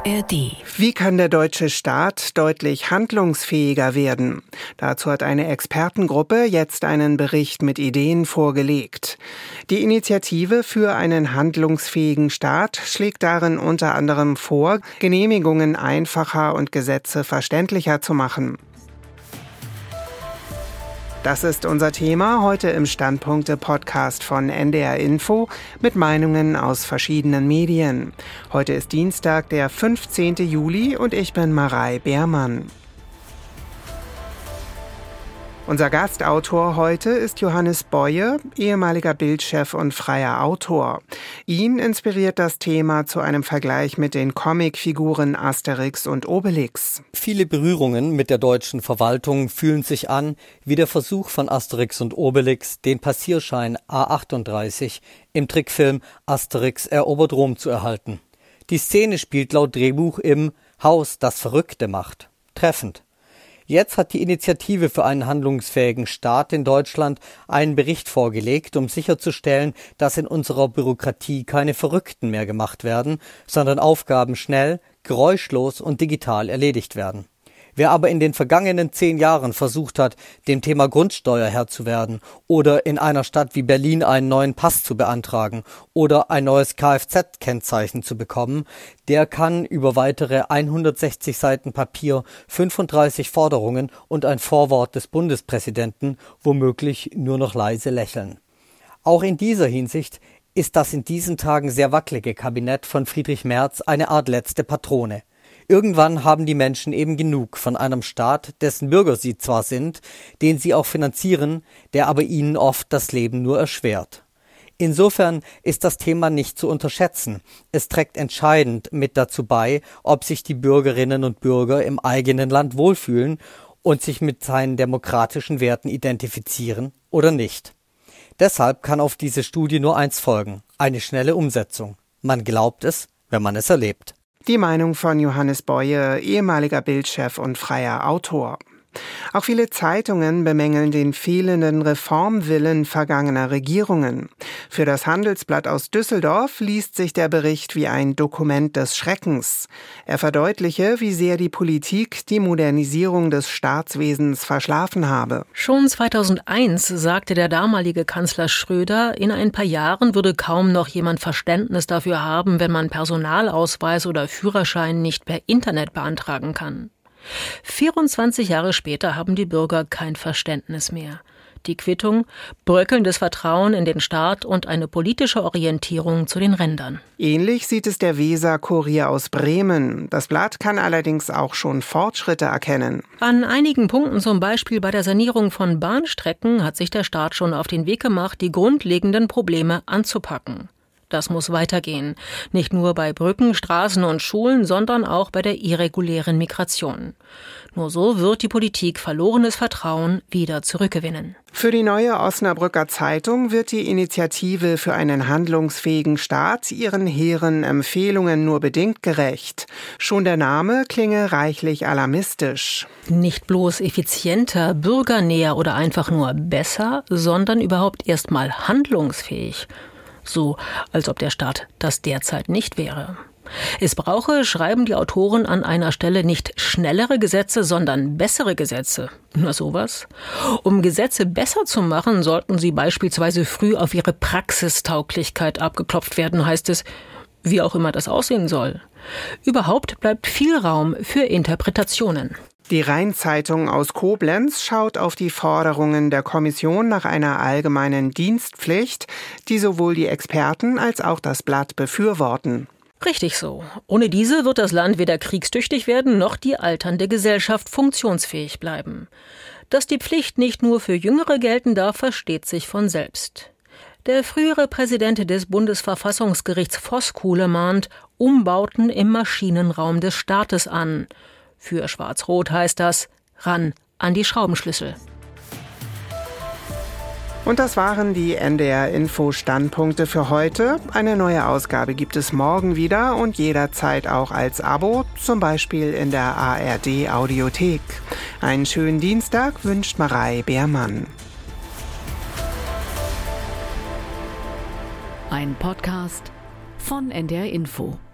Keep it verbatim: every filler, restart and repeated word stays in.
R D. Wie kann der deutsche Staat deutlich handlungsfähiger werden? Dazu hat eine Expertengruppe jetzt einen Bericht mit Ideen vorgelegt. Die Initiative für einen handlungsfähigen Staat schlägt darin unter anderem vor, Genehmigungen einfacher und Gesetze verständlicher zu machen. Das ist unser Thema heute im Standpunkte-Podcast von N D R Info mit Meinungen aus verschiedenen Medien. Heute ist Dienstag, der fünfzehnten Juli und ich bin Marei Beermann. Unser Gastautor heute ist Johannes Boye, ehemaliger Bild-Chef und freier Autor. Ihn inspiriert das Thema zu einem Vergleich mit den Comicfiguren Asterix und Obelix. Viele Berührungen mit der deutschen Verwaltung fühlen sich an wie der Versuch von Asterix und Obelix, den Passierschein A achtunddreißig im Trickfilm Asterix erobert Rom zu erhalten. Die Szene spielt laut Drehbuch im Haus, das Verrückte macht. Treffend. Jetzt hat die Initiative für einen handlungsfähigen Staat in Deutschland einen Bericht vorgelegt, um sicherzustellen, dass in unserer Bürokratie keine Verrückten mehr gemacht werden, sondern Aufgaben schnell, geräuschlos und digital erledigt werden. Wer aber in den vergangenen zehn Jahren versucht hat, dem Thema Grundsteuer Herr zu werden oder in einer Stadt wie Berlin einen neuen Pass zu beantragen oder ein neues Kfz-Kennzeichen zu bekommen, der kann über weitere hundertsechzig Seiten Papier, fünfunddreißig Forderungen und ein Vorwort des Bundespräsidenten womöglich nur noch leise lächeln. Auch in dieser Hinsicht ist das in diesen Tagen sehr wackelige Kabinett von Friedrich Merz eine Art letzte Patrone. Irgendwann haben die Menschen eben genug von einem Staat, dessen Bürger sie zwar sind, den sie auch finanzieren, der aber ihnen oft das Leben nur erschwert. Insofern ist das Thema nicht zu unterschätzen. Es trägt entscheidend mit dazu bei, ob sich die Bürgerinnen und Bürger im eigenen Land wohlfühlen und sich mit seinen demokratischen Werten identifizieren oder nicht. Deshalb kann auf diese Studie nur eins folgen: eine schnelle Umsetzung. Man glaubt es, wenn man es erlebt. Die Meinung von Johannes Boye, ehemaliger Bild-Chef und freier Autor. Auch viele Zeitungen bemängeln den fehlenden Reformwillen vergangener Regierungen. Für das Handelsblatt aus Düsseldorf liest sich der Bericht wie ein Dokument des Schreckens. Er verdeutliche, wie sehr die Politik die Modernisierung des Staatswesens verschlafen habe. Schon zweitausendeins sagte der damalige Kanzler Schröder, in ein paar Jahren würde kaum noch jemand Verständnis dafür haben, wenn man Personalausweis oder Führerschein nicht per Internet beantragen kann. vierundzwanzig Jahre später haben die Bürger kein Verständnis mehr. Die Quittung, bröckelndes Vertrauen in den Staat und eine politische Orientierung zu den Rändern. Ähnlich sieht es der Weser-Kurier aus Bremen. Das Blatt kann allerdings auch schon Fortschritte erkennen. An einigen Punkten, zum Beispiel bei der Sanierung von Bahnstrecken, hat sich der Staat schon auf den Weg gemacht, die grundlegenden Probleme anzupacken. Das muss weitergehen. Nicht nur bei Brücken, Straßen und Schulen, sondern auch bei der irregulären Migration. Nur so wird die Politik verlorenes Vertrauen wieder zurückgewinnen. Für die Neue Osnabrücker Zeitung wird die Initiative für einen handlungsfähigen Staat ihren hehren Empfehlungen nur bedingt gerecht. Schon der Name klinge reichlich alarmistisch. Nicht bloß effizienter, bürgernäher oder einfach nur besser, sondern überhaupt erstmal handlungsfähig. So, als ob der Staat das derzeit nicht wäre. Es brauche, schreiben die Autoren an einer Stelle, nicht schnellere Gesetze, sondern bessere Gesetze. Na sowas? Um Gesetze besser zu machen, sollten sie beispielsweise früh auf ihre Praxistauglichkeit abgeklopft werden, heißt es, wie auch immer das aussehen soll. Überhaupt bleibt viel Raum für Interpretationen. Die Rhein-Zeitung aus Koblenz schaut auf die Forderungen der Kommission nach einer allgemeinen Dienstpflicht, die sowohl die Experten als auch das Blatt befürworten. Richtig so. Ohne diese wird das Land weder kriegstüchtig werden, noch die alternde Gesellschaft funktionsfähig bleiben. Dass die Pflicht nicht nur für Jüngere gelten darf, versteht sich von selbst. Der frühere Präsident des Bundesverfassungsgerichts Voskuhle mahnt Umbauten im Maschinenraum des Staates an. Für Schwarz-Rot heißt das, ran an die Schraubenschlüssel. Und das waren die N D R-Info-Standpunkte für heute. Eine neue Ausgabe gibt es morgen wieder und jederzeit auch als Abo, zum Beispiel in der A R D-Audiothek. Einen schönen Dienstag wünscht Marei Beermann. Ein Podcast von N D R Info.